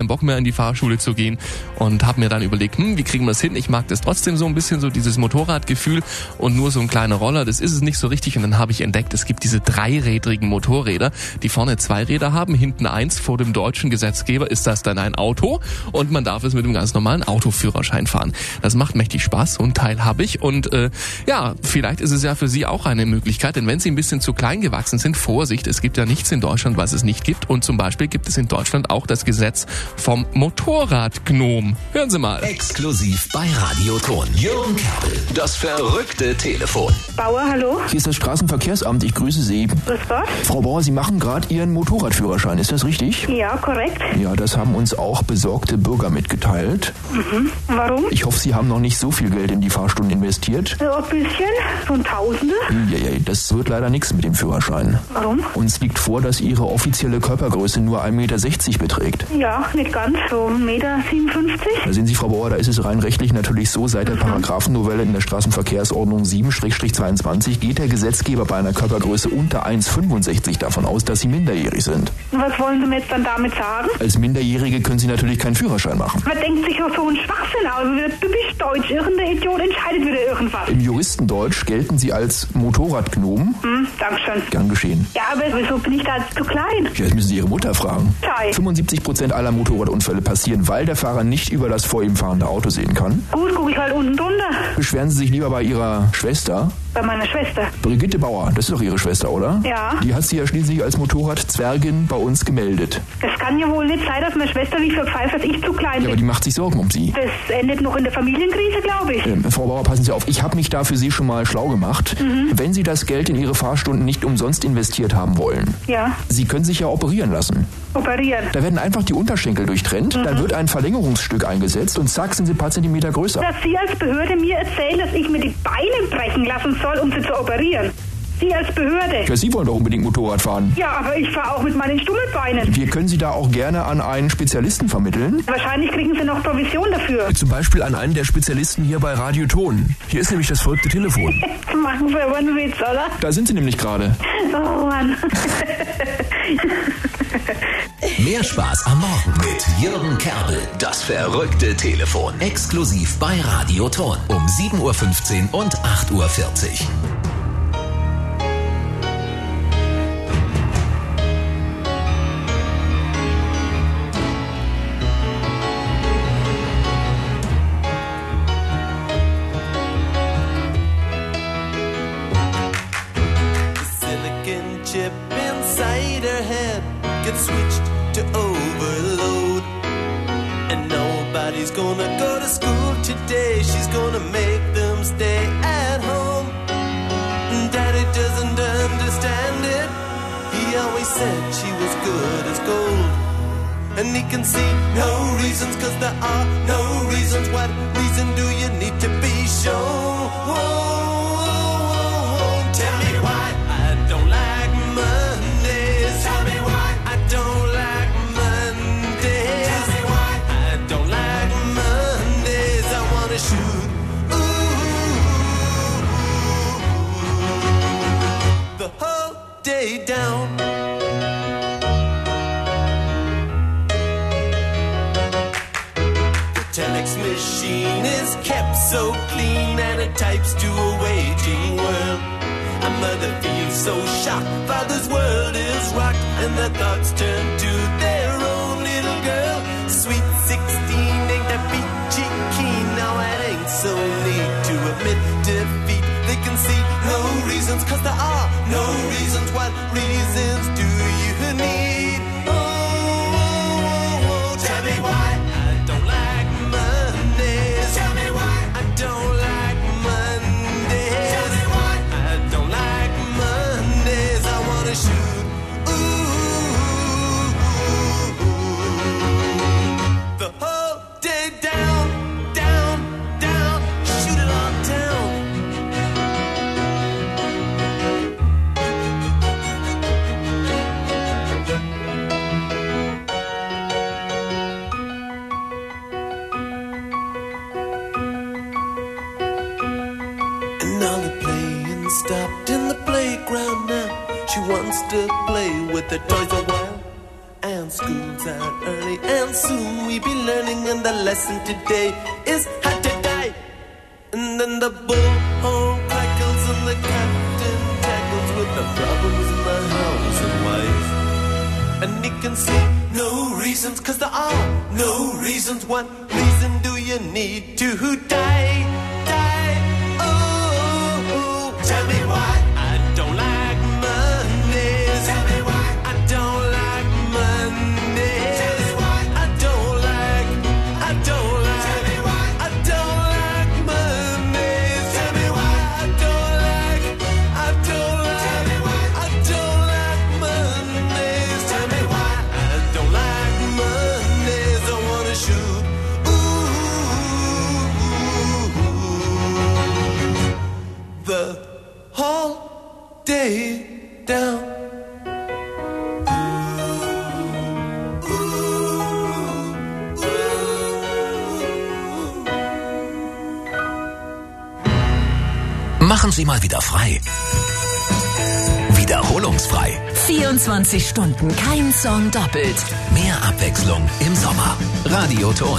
keinen Bock mehr in die Fahrschule zu gehen und habe mir dann überlegt, wie kriegen wir es hin? Ich mag das trotzdem so ein bisschen, so dieses Motorradgefühl und nur so ein kleiner Roller, das ist es nicht so richtig. Und dann habe ich entdeckt, es gibt diese dreirädrigen Motorräder, die vorne 2 Räder haben, hinten 1. Vor dem deutschen Gesetzgeber ist das dann ein Auto und man darf es mit einem ganz normalen Autoführerschein fahren. Das macht mächtig Spaß, so ein Teil habe ich und vielleicht ist es ja für Sie auch eine Möglichkeit, denn wenn Sie ein bisschen zu klein gewachsen sind, Vorsicht, es gibt ja nichts in Deutschland, was es nicht gibt und zum Beispiel gibt es in Deutschland auch das Gesetz vom Motorradgnom. Hören Sie mal. Exklusiv bei Radioton. Jürgen Kerbel, das verrückte Telefon. Bauer, hallo? Hier ist das Straßenverkehrsamt, ich grüße Sie. Grüß Gott. Frau Bauer, Sie machen gerade Ihren Motorradführerschein, ist das richtig? Ja, korrekt. Ja, das haben uns auch besorgte Bürger mitgeteilt. Warum? Ich hoffe, Sie haben noch nicht so viel Geld in die Fahrstunden investiert. So ein bisschen, so ein Tausende. Ja, das wird leider nichts mit dem Führerschein. Warum? Uns liegt vor, dass Ihre offizielle Körpergröße nur 1,60 Meter beträgt. Ja, nicht ganz, so 1,57 Meter. Da sehen Sie, Frau Bauer, da ist es rein rechtlich natürlich so, seit der Paragraphennovelle in der Straßenverkehrsordnung 7/22 geht der Gesetzgeber bei einer Körpergröße unter 1,65 davon aus, dass Sie minderjährig sind. Und was wollen Sie mir jetzt dann damit sagen? Als Minderjährige können Sie natürlich keinen Führerschein machen. Man denkt sich doch so einen Schwachsinn aus, wieder typisch deutsch. Irgendein Idiot entscheidet wieder irgendwas. Im Juristendeutsch gelten Sie als Motorradgnom. Dankeschön. Gern geschehen. Ja, aber wieso bin ich da jetzt zu klein? Ja, das müssen Sie Ihre Mutter fragen. Sei. 75% aller Motorradunfälle passieren, weil der Fahrer nicht über das vor ihm fahrende Auto sehen kann. Gut, gucke ich halt unten drunter. Beschweren Sie sich lieber bei Ihrer Schwester. Bei meiner Schwester. Brigitte Bauer, das ist doch Ihre Schwester, oder? Ja. Die hat Sie ja schließlich als Motorradzwergin bei uns gemeldet. Das kann ja wohl nicht sein, dass meine Schwester wie verpfeift, dass ich zu klein Ja, aber bin. die macht sich Sorgen um Sie. Das endet noch in der Familienkrise, glaube ich. Frau Bauer, passen Sie auf, ich habe mich da für Sie schon mal schlau gemacht. Wenn Sie das Geld in Ihre Fahrstunden nicht umsonst investiert haben wollen, Ja. Sie können sich ja operieren lassen. Operieren. Da werden einfach die Unterschenkel durchtrennt, dann wird ein Verlängerungsstück eingesetzt und zack sind Sie ein paar Zentimeter größer. Dass Sie als Behörde mir erzählen, dass ich mir die Beine brechen lassen soll, um sie zu operieren. Sie als Behörde. Ja, Sie wollen doch unbedingt Motorrad fahren. Ja, aber ich fahre auch mit meinen Stummelbeinen. Wir können Sie da auch gerne an einen Spezialisten vermitteln. Wahrscheinlich kriegen Sie noch Provision dafür. Zum Beispiel an einen der Spezialisten hier bei Radioton. Hier ist nämlich das verrückte Telefon. Jetzt machen Sie aber einen Witz, oder? Da sind Sie nämlich gerade. Oh Mann. Mehr Spaß am Morgen mit Jürgen Kerbel, das verrückte Telefon. Exklusiv bei Radioton um 7:15 Uhr und 8:40 Uhr. Gets switched to overload, and nobody's gonna go to school today. She's gonna make them stay at home. Daddy doesn't understand it. He always said she was good as gold, and he can see no reasons, 'cause there are no reasons. What reason do you need to be shown? Tell me why I don't like Mondays. Tell me why I don't like Mondays. Tell me why I don't like Mondays. I wanna shoot the whole day down. The telex machine is kept so clean, and it types to a waging world. A mother feels so shocked, father's world is rocked, and their thoughts turn to their own little girl. Sweet 16 ain't that peachy keen. Now it ain't so neat to admit defeat. They can see no reasons, 'cause there are no reasons. What reasons do you need? Oh, tell me why I don't like Mondays. Tell me why I don't like Mondays. Tell me why I don't like Mondays. I wanna shoot the whole day down, down, down. Shoot it all down. And all the playing stopped in the playground now. She wants to play with the toys a while and school's out early, and soon we be learning, and the lesson today is how to die. And then the bullhorn crackles and the captain tackles with the problems in the house and wife. And he can see no reasons, 'cause there are no reasons. What reason do you need to die? Die, oh, tell me why I don't like Mondays. Tell me why I don't like Mondays. Tell me why I don't like, I don't like. Tell me why I don't like Mondays. Tell me why I don't like, I don't like. Tell me why I don't like Mondays. Tell me why I don't like Mondays. I wanna shoot. The whole day down. Machen Sie mal wieder frei. Wiederholungsfrei. 24 Stunden, kein Song doppelt. Mehr Abwechslung im Sommer. Radioton.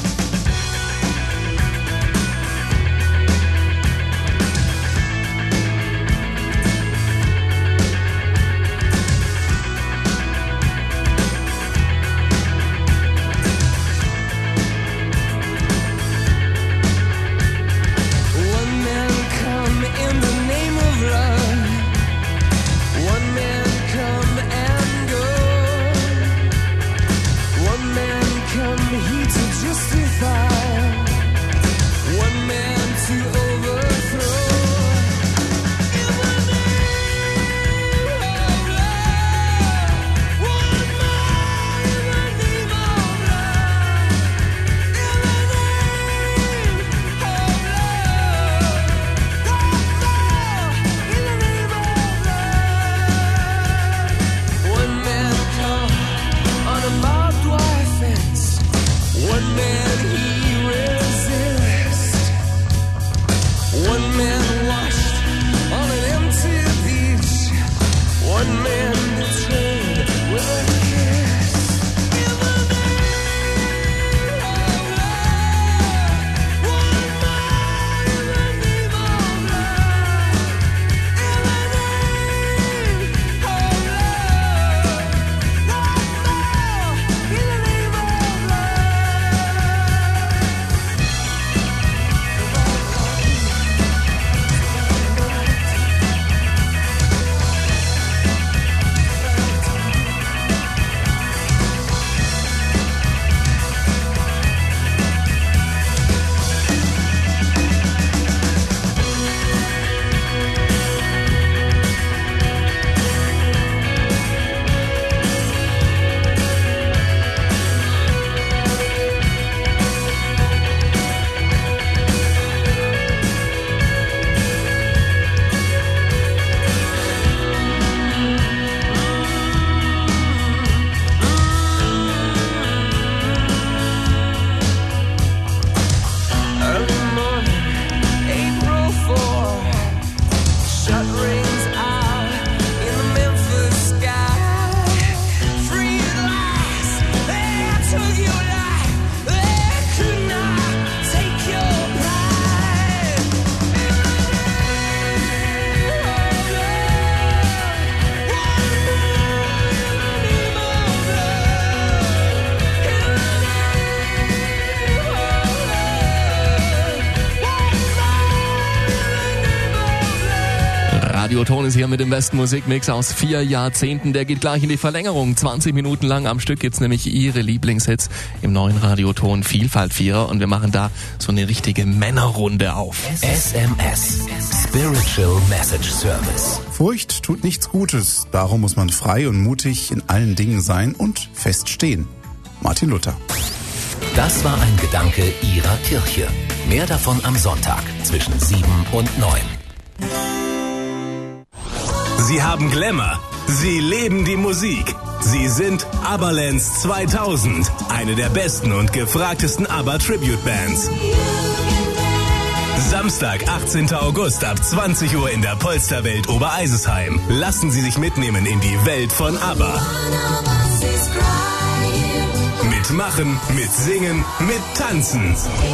Radioton ist hier mit dem besten Musikmix aus 4 Jahrzehnten. Der geht gleich in die Verlängerung. 20 Minuten lang am Stück gibt's nämlich Ihre Lieblingshits im neuen Radioton Vielfalt Vierer. Und wir machen da so eine richtige Männerrunde auf. SMS. Spiritual Message Service. Furcht tut nichts Gutes. Darum muss man frei und mutig in allen Dingen sein und feststehen. Martin Luther. Das war ein Gedanke Ihrer Kirche. Mehr davon am Sonntag zwischen 7 und 9. Sie haben Glamour. Sie leben die Musik. Sie sind ABBA-Lands 2000. Eine der besten und gefragtesten ABBA-Tribute-Bands. Samstag, 18. August ab 20 Uhr in der Polsterwelt Obereisesheim. Lassen Sie sich mitnehmen in die Welt von ABBA. Mitmachen, mitsingen, mittanzen.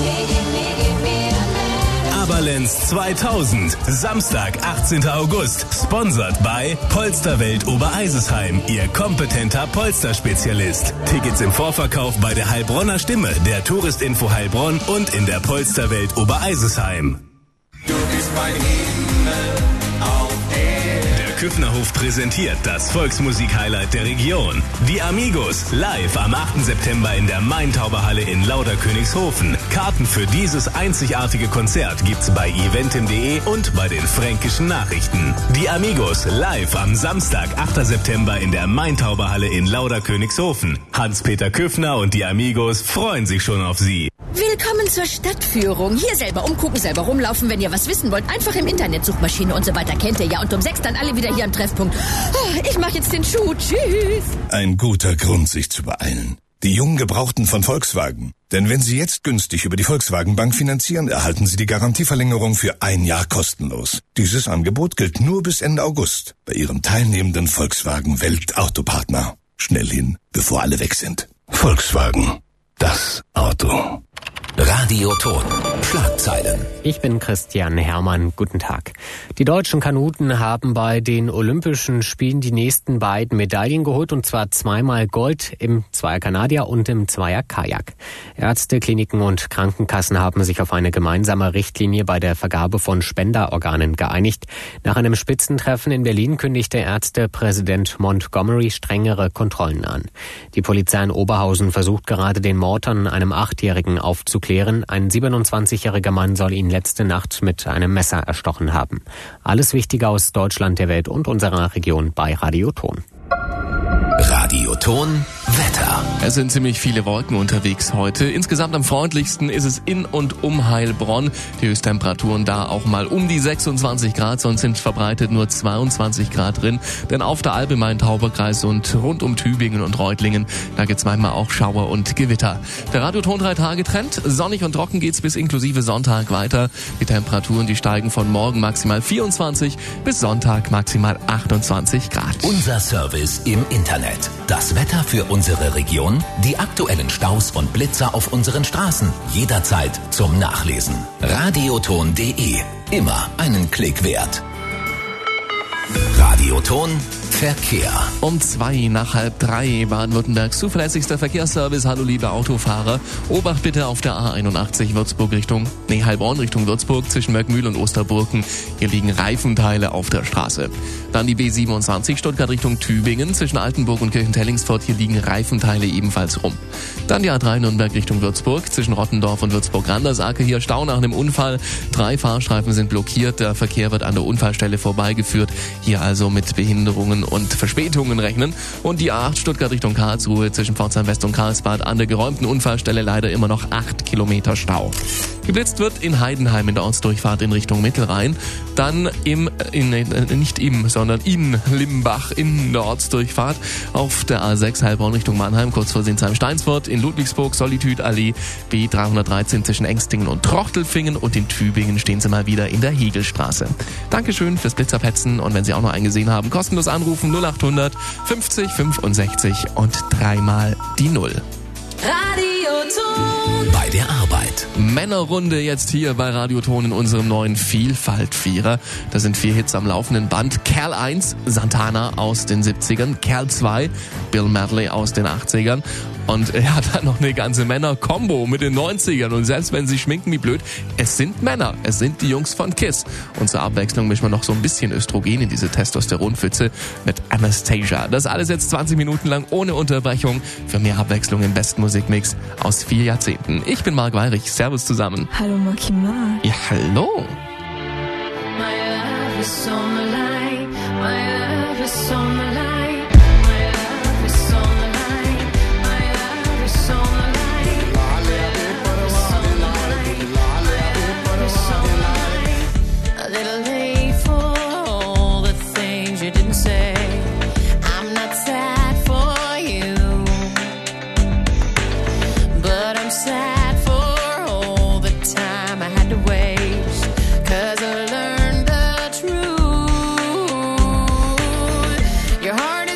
Aberlenz 2000, Samstag, 18. August, sponsert bei Polsterwelt Obereisesheim, Ihr kompetenter Polsterspezialist. Tickets im Vorverkauf bei der Heilbronner Stimme, der Touristinfo Heilbronn und in der Polsterwelt Obereisesheim. Du bist mein Himmel auf Erden. Der Küffnerhof präsentiert das Volksmusik-Highlight der Region. Die Amigos live am 8. September in der Main-Tauber-Halle in Lauderkönigshofen. Karten für dieses einzigartige Konzert gibt's bei eventim.de und bei den Fränkischen Nachrichten. Die Amigos live am Samstag, 8. September in der Main-Tauber-Halle in Lauderkönigshofen. Hans-Peter Küffner und die Amigos freuen sich schon auf Sie. Willkommen zur Stadtführung. Hier selber umgucken, selber rumlaufen, wenn ihr was wissen wollt. Einfach im Internet, Suchmaschine und so weiter. Kennt ihr ja. Und um 6 dann alle wieder hier am Treffpunkt. Ich mach jetzt den Schuh. Tschüss. Ein guter Grund, sich zu beeilen. Die jungen Gebrauchten von Volkswagen. Denn wenn Sie jetzt günstig über die Volkswagen Bank finanzieren, erhalten Sie die Garantieverlängerung für 1 Jahr kostenlos. Dieses Angebot gilt nur bis Ende August bei Ihrem teilnehmenden Volkswagen Weltautopartner. Schnell hin, bevor alle weg sind. Volkswagen. Das Auto. Radioton. Schlagzeilen. Ich bin Christian Hermann. Guten Tag. Die deutschen Kanuten haben bei den Olympischen Spielen die nächsten beiden Medaillen geholt, und zwar 2-mal Gold im Zweier-Kanadier und im Zweier-Kajak. Ärzte, Kliniken und Krankenkassen haben sich auf eine gemeinsame Richtlinie bei der Vergabe von Spenderorganen geeinigt. Nach einem Spitzentreffen in Berlin kündigte Ärztepräsident Montgomery strengere Kontrollen an. Die Polizei in Oberhausen versucht gerade, den Mord an einem 8-Jährigen aufzuklären. Ein 27-jähriger Mann soll ihn letzte Nacht mit einem Messer erstochen haben. Alles Wichtige aus Deutschland, der Welt und unserer Region bei Radioton. Radioton Wetter. Es sind ziemlich viele Wolken unterwegs heute. Insgesamt am freundlichsten ist es in und um Heilbronn. Die Höchsttemperaturen da auch mal um die 26 Grad, sonst sind verbreitet nur 22 Grad drin. Denn auf der Alp im Main-Tauber-Kreis und rund um Tübingen und Reutlingen, da gibt's manchmal auch Schauer und Gewitter. Der Radioton 3-Tage-Trend. Sonnig und trocken geht's bis inklusive Sonntag weiter. Die Temperaturen, die steigen von morgen maximal 24 bis Sonntag maximal 28 Grad. Unser Service im Internet. Das Wetter für unsere Region, die aktuellen Staus und Blitzer auf unseren Straßen. Jederzeit zum Nachlesen. Radioton.de. Immer einen Klick wert. Radioton Verkehr. Um 2:02 Baden-Württembergs zuverlässigster Verkehrsservice. Hallo liebe Autofahrer. Obacht bitte auf der A81 Heilbronn Richtung Würzburg zwischen Möckmühl und Osterburken. Hier liegen Reifenteile auf der Straße. Dann die B27 Stuttgart Richtung Tübingen zwischen Altenburg und Kirchentellingsport. Hier liegen Reifenteile ebenfalls rum. Dann die A3 Nürnberg Richtung Würzburg zwischen Rottendorf und Würzburg-Randersacker. Hier Stau nach einem Unfall. 3 Fahrstreifen sind blockiert. Der Verkehr wird an der Unfallstelle vorbeigeführt. Hier also mit Behinderungen und Verspätungen rechnen. Und die A8 Stuttgart Richtung Karlsruhe zwischen Pforzheim West und Karlsbad an der geräumten Unfallstelle leider immer noch 8 Kilometer Stau. Geblitzt wird in Heidenheim in der Ortsdurchfahrt in Richtung Mittelrhein. Dann in Limbach in der Ortsdurchfahrt auf der A6 Heilbronn Richtung Mannheim, kurz vor Sinsheim-Steinsfurt, in Ludwigsburg, Solitude-Allee, B313 zwischen Engstingen und Trochtelfingen und in Tübingen stehen Sie mal wieder in der Hegelstraße. Dankeschön fürs Blitzerpetzen und wenn Sie auch noch einen gesehen haben, kostenlos anrufen 0800 50 65 und 3-mal die 0. Radioton. Bei der Arbeit. Männerrunde jetzt hier bei Radioton in unserem neuen Vielfalt-Vierer. Da sind 4 Hits am laufenden Band. Kerl 1, Santana aus den 70ern. Kerl 2, Bill Medley aus den 80ern. Und er hat dann noch eine ganze Männer-Kombo mit den 90ern. Und selbst wenn sie schminken wie blöd, es sind Männer. Es sind die Jungs von KISS. Und zur Abwechslung mischen wir noch so ein bisschen Östrogen in diese Testosteronpfütze mit Anastasia. Das alles jetzt 20 Minuten lang ohne Unterbrechung für mehr Abwechslung im besten Musikmix aus 4 Jahrzehnten. Ich bin Marc Weirich. Servus zusammen. Hallo Marky Mark. Ja, hallo. My love is on the line. My love is on the line. Your heart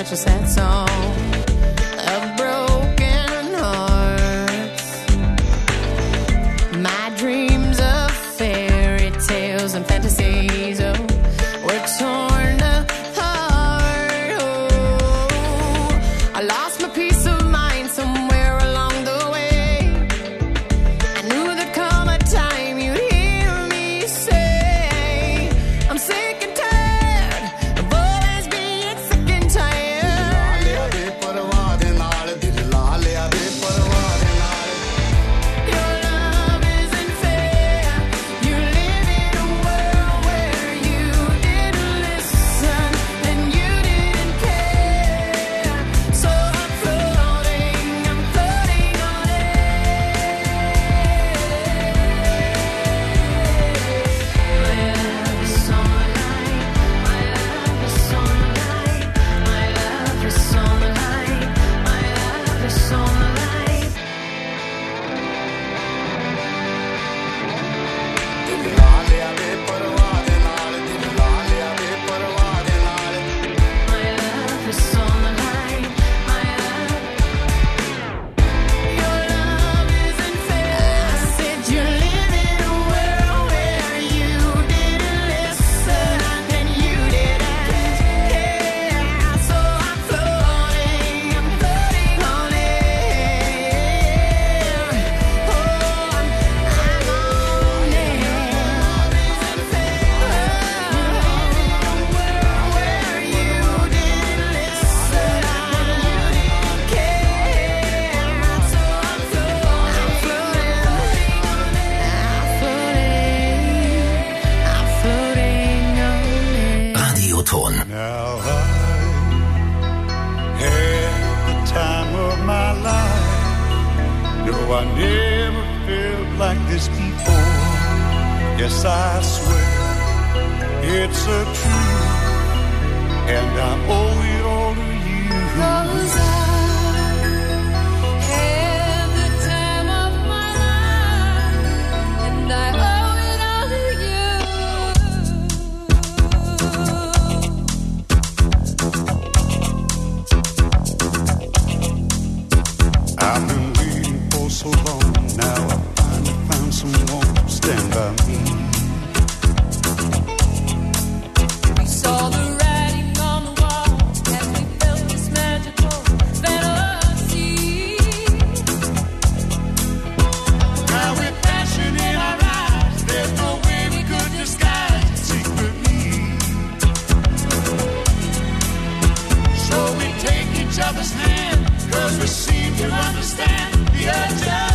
such a sad song of broken hearts. My dreams of fairy tales and fantasies, oh, were torn apart. Oh, I lost my peace of mind somewhere along the way. I knew there'd come a time you'd hear me say, I'm sick and tired of always being sick and tired. Your love isn't fair. You live in a world where you didn't listen and you didn't care. So I'm floating on air. My love is on the line. My love is on the line. My love is on the line. My love is on the line. My love is on the line. My love. Your love isn't fair. I said you live in a world where you didn't listen and you didn't care. So I'm floating on air. Oh, I'm on air. Love isn't fair. You live in a world where you didn't listen and you didn't care. So I'm floating on air. Radioton. Now I had the time of my life. No, I never felt like this before. Yes, I swear it's a truth, and I owe it all to you. 'Cause I had the time of my life, and I owe it all to you. I've been waiting for so long. Now I finally found someone to stand by me. We saw the writing on the wall as we felt this magical fantasy. Now with passion in our eyes, there's no way we could disguise it secretly. So we take each other's hand, 'cause we seem to understand the urge of